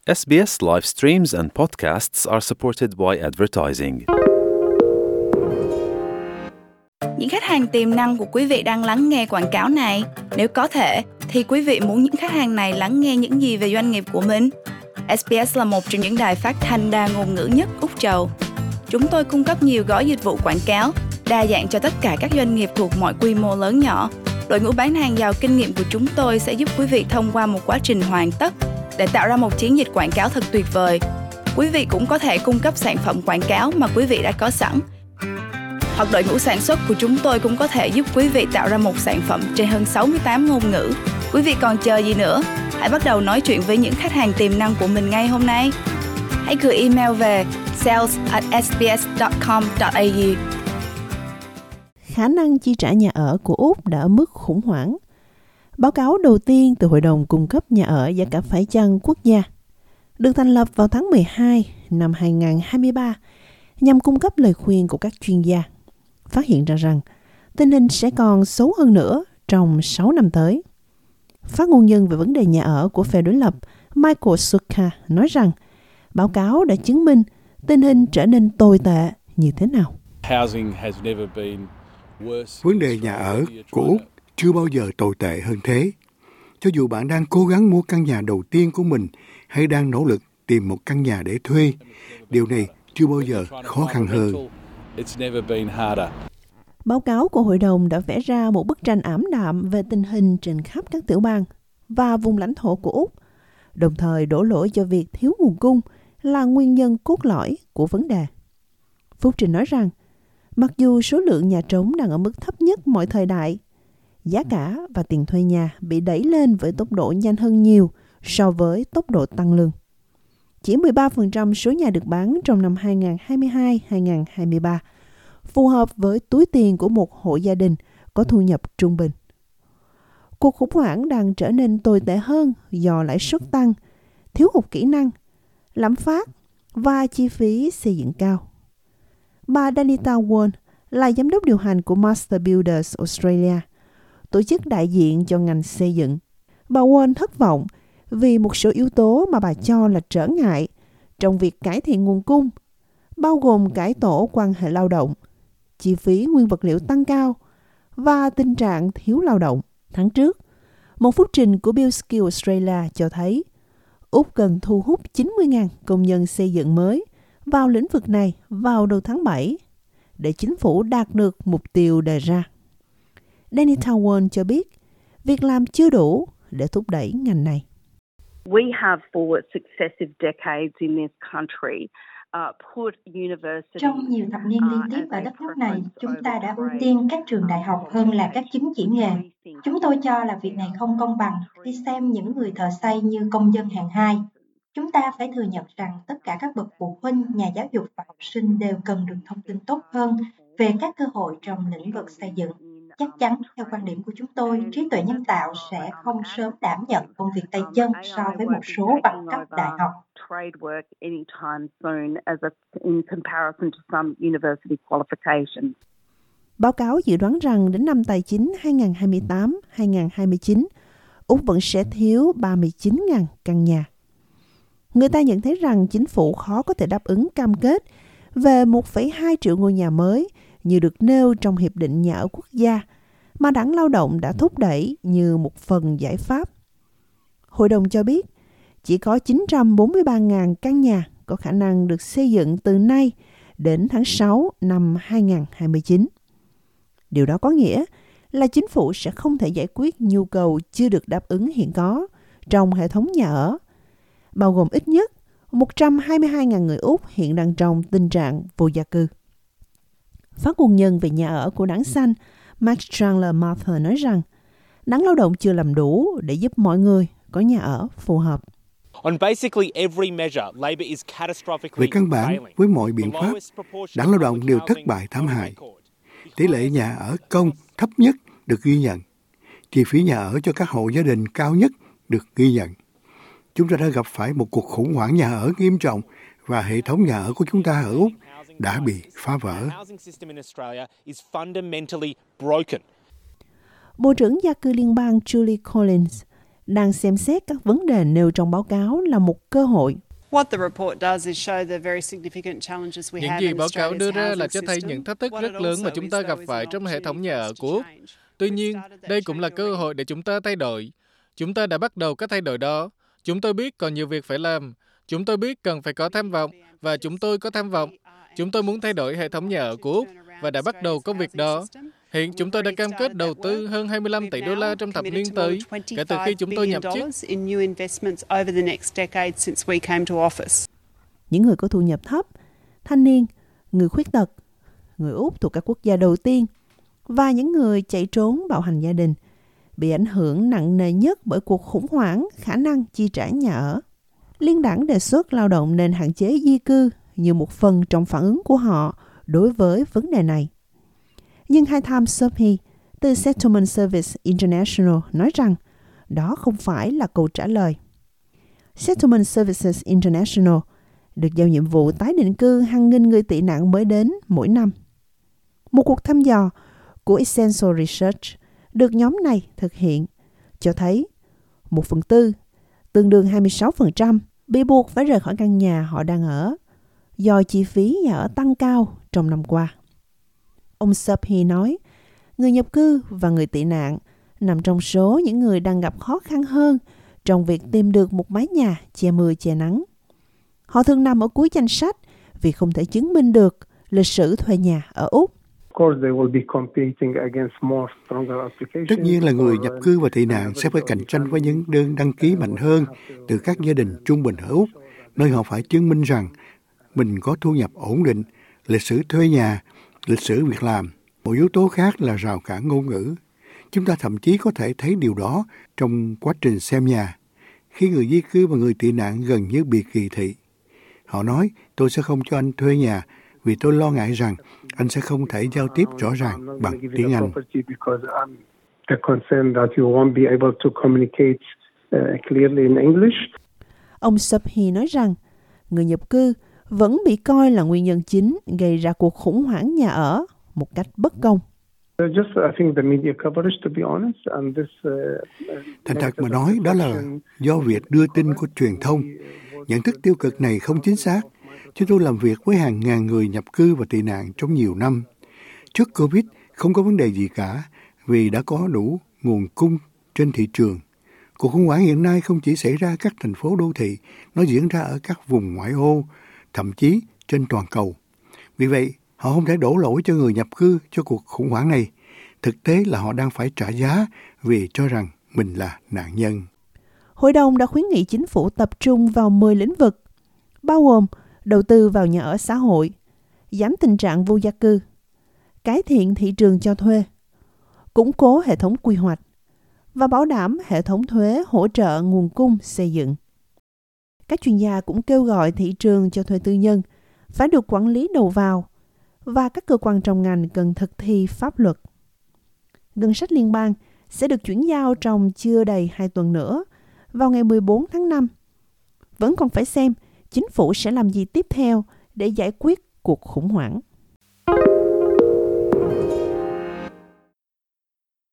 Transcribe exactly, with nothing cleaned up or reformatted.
ét bê ét live streams and podcasts are supported by advertising. Những khách hàng tiềm năng của quý vị đang lắng nghe quảng cáo này. Nếu có thể, thì quý vị muốn những khách hàng này lắng nghe những gì về doanh nghiệp của mình? ét bê ét là một trong những đài phát thanh đa ngôn ngữ nhất Úc Châu. Chúng tôi cung cấp nhiều gói dịch vụ quảng cáo, đa dạng cho tất cả các doanh nghiệp thuộc mọi quy mô lớn nhỏ. Đội ngũ bán hàng giàu kinh nghiệm của chúng tôi sẽ giúp quý vị thông qua một quá trình hoàn tất để tạo ra một chiến dịch quảng cáo thật tuyệt vời. Quý vị cũng có thể cung cấp sản phẩm quảng cáo mà quý vị đã có sẵn. Hoặc đội ngũ sản xuất của chúng tôi cũng có thể giúp quý vị tạo ra một sản phẩm trên hơn sáu mươi tám ngôn ngữ. Quý vị còn chờ gì nữa? Hãy bắt đầu nói chuyện với những khách hàng tiềm năng của mình ngay hôm nay. Hãy gửi email về sales at s b s dot com dot a u. Khả năng chi trả nhà ở của Úc đã ở mức khủng hoảng. Báo cáo đầu tiên từ Hội đồng Cung cấp Nhà ở giá cả phải chăng quốc gia được thành lập vào tháng mười hai năm hai nghìn không trăm hai mươi ba nhằm cung cấp lời khuyên của các chuyên gia, phát hiện ra rằng tình hình sẽ còn xấu hơn nữa trong sáu năm tới. Phát ngôn nhân về vấn đề nhà ở của phe đối lập Michael Sukkar nói rằng báo cáo đã chứng minh tình hình trở nên tồi tệ như thế nào. Vấn đề nhà ở của Úc chưa bao giờ tồi tệ hơn thế. Cho dù bạn đang cố gắng mua căn nhà đầu tiên của mình hay đang nỗ lực tìm một căn nhà để thuê, điều này chưa bao giờ khó khăn hơn. Báo cáo của hội đồng đã vẽ ra một bức tranh ảm đạm về tình hình trên khắp các tiểu bang và vùng lãnh thổ của Úc, đồng thời đổ lỗi cho việc thiếu nguồn cung là nguyên nhân cốt lõi của vấn đề. Phúc Trình nói rằng, mặc dù số lượng nhà trống đang ở mức thấp nhất mọi thời đại, giá cả và tiền thuê nhà bị đẩy lên với tốc độ nhanh hơn nhiều so với tốc độ tăng lương. Chỉ mười ba phần trăm số nhà được bán trong năm hai nghìn không trăm hai mươi hai hai nghìn không trăm hai mươi ba phù hợp với túi tiền của một hộ gia đình có thu nhập trung bình. Cuộc khủng hoảng đang trở nên tồi tệ hơn do lãi suất tăng, thiếu hụt kỹ năng, lạm phát và chi phí xây dựng cao. Bà Danita Won là giám đốc điều hành của Master Builders Australia, tổ chức đại diện cho ngành xây dựng. Bà Won thất vọng vì một số yếu tố mà bà cho là trở ngại trong việc cải thiện nguồn cung, bao gồm cải tổ quan hệ lao động, chi phí nguyên vật liệu tăng cao và tình trạng thiếu lao động. Tháng trước, một phúc trình của Build Skills Australia cho thấy Úc cần thu hút chín mươi nghìn công nhân xây dựng mới vào lĩnh vực này vào đầu tháng bảy để chính phủ đạt được mục tiêu đề ra. Danny Towan cho biết việc làm chưa đủ để thúc đẩy ngành này. We have for successive decades in this country uh, put universities. Trong nhiều thập niên liên tiếp ở đất nước này, chúng ta đã ưu tiên các trường đại học hơn là các chứng chỉ nghề. Chúng tôi cho là việc này không công bằng khi xem những người thợ xây như công dân hạng hai. Chúng ta phải thừa nhận rằng tất cả các bậc phụ huynh, nhà giáo dục và học sinh đều cần được thông tin tốt hơn về các cơ hội trong lĩnh vực xây dựng. Chắc chắn, theo quan điểm của chúng tôi, trí tuệ nhân tạo sẽ không sớm đảm nhận công việc tay chân so với một số bằng cấp đại học. Báo cáo dự đoán rằng đến năm tài chính hai nghìn không trăm hai mươi tám hai nghìn không trăm hai mươi chín, Úc vẫn sẽ thiếu ba mươi chín nghìn căn nhà. Người ta nhận thấy rằng chính phủ khó có thể đáp ứng cam kết về một phẩy hai triệu ngôi nhà mới như được nêu trong Hiệp định Nhà ở Quốc gia mà Đảng Lao động đã thúc đẩy như một phần giải pháp. Hội đồng cho biết chỉ có chín trăm bốn mươi ba nghìn căn nhà có khả năng được xây dựng từ nay đến tháng sáu năm hai nghìn không trăm hai mươi chín. Điều đó có nghĩa là chính phủ sẽ không thể giải quyết nhu cầu chưa được đáp ứng hiện có trong hệ thống nhà ở, bao gồm ít nhất một trăm hai mươi hai nghìn người Úc hiện đang trong tình trạng vô gia cư. Phát ngôn nhân về nhà ở của Đảng Xanh Max Chandler Mather nói rằng Đảng Lao động chưa làm đủ để giúp mọi người có nhà ở phù hợp. Về căn bản, với mọi biện pháp, Đảng Lao động đều thất bại thảm hại. Tỷ lệ nhà ở công thấp nhất được ghi nhận. Chi phí nhà ở cho các hộ gia đình cao nhất được ghi nhận. Chúng ta đã gặp phải một cuộc khủng hoảng nhà ở nghiêm trọng và hệ thống nhà ở của chúng ta ở Úc đã bị phá vỡ. Bộ trưởng Gia cư liên bang Julie Collins đang xem xét các vấn đề nêu trong báo cáo là một cơ hội. Những gì báo cáo đưa ra là cho thấy những thách thức rất lớn mà chúng ta gặp phải trong hệ thống nhà ở của Úc. Tuy nhiên, đây cũng là cơ hội để chúng ta thay đổi. Chúng ta đã bắt đầu các thay đổi đó. Chúng tôi biết còn nhiều việc phải làm. Chúng tôi biết cần phải có tham vọng, và chúng tôi có tham vọng. Chúng tôi muốn thay đổi hệ thống nhà ở của Úc và đã bắt đầu công việc đó. Hiện chúng tôi đã cam kết đầu tư hơn hai mươi lăm tỷ đô la trong thập niên tới, kể từ khi chúng tôi nhậm chức. Những người có thu nhập thấp, thanh niên, người khuyết tật, người Úc thuộc các quốc gia đầu tiên và những người chạy trốn bạo hành gia đình bị ảnh hưởng nặng nề nhất bởi cuộc khủng hoảng khả năng chi trả nhà ở. Liên đảng đề xuất lao động nên hạn chế di cư như một phần trong phản ứng của họ đối với vấn đề này. Nhưng Haitham Subhi từ Settlement Service International nói rằng đó không phải là câu trả lời. Settlement Services International được giao nhiệm vụ tái định cư hàng nghìn người tị nạn mới đến mỗi năm. Một cuộc thăm dò của Essential Research được nhóm này thực hiện cho thấy một phần tư, tương đương hai mươi sáu phần trăm, bị buộc phải rời khỏi căn nhà họ đang ở do chi phí nhà ở tăng cao trong năm qua. Ông Subhi nói, người nhập cư và người tị nạn nằm trong số những người đang gặp khó khăn hơn trong việc tìm được một mái nhà che mưa che nắng. Họ thường nằm ở cuối danh sách vì không thể chứng minh được lịch sử thuê nhà ở Úc. Tất nhiên là người nhập cư và tị nạn sẽ phải cạnh tranh với những đơn đăng ký mạnh hơn từ các gia đình trung bình ở Úc, nơi họ phải chứng minh rằng mình có thu nhập ổn định, lịch sử thuê nhà, lịch sử việc làm. Một yếu tố khác là rào cản ngôn ngữ. Chúng ta thậm chí có thể thấy điều đó trong quá trình xem nhà, khi người di cư và người tị nạn gần như bị kỳ thị. Họ nói, tôi sẽ không cho anh thuê nhà vì tôi lo ngại rằng anh sẽ không thể giao tiếp rõ ràng bằng tiếng Anh. Ông Subhi nói rằng, người nhập cư vẫn bị coi là nguyên nhân chính gây ra cuộc khủng hoảng nhà ở một cách bất công. Thành thật mà nói, đó là do việc đưa tin của truyền thông. Nhận thức tiêu cực này không chính xác. Chúng tôi làm việc với hàng ngàn người nhập cư và tị nạn trong nhiều năm. Trước Covid, không có vấn đề gì cả vì đã có đủ nguồn cung trên thị trường. Cuộc khủng hoảng hiện nay không chỉ xảy ra các thành phố đô thị, nó diễn ra ở các vùng ngoại ô, thậm chí trên toàn cầu. Vì vậy, họ không thể đổ lỗi cho người nhập cư cho cuộc khủng hoảng này. Thực tế là họ đang phải trả giá vì cho rằng mình là nạn nhân. Hội đồng đã khuyến nghị chính phủ tập trung vào mười lĩnh vực, bao gồm đầu tư vào nhà ở xã hội, giảm tình trạng vô gia cư, cải thiện thị trường cho thuê, củng cố hệ thống quy hoạch và bảo đảm hệ thống thuế hỗ trợ nguồn cung xây dựng. Các chuyên gia cũng kêu gọi thị trường cho thuê tư nhân phải được quản lý đầu vào và các cơ quan trong ngành cần thực thi pháp luật. Ngân sách liên bang sẽ được chuyển giao trong chưa đầy hai tuần nữa vào ngày mười bốn tháng năm. Vẫn còn phải xem chính phủ sẽ làm gì tiếp theo để giải quyết cuộc khủng hoảng.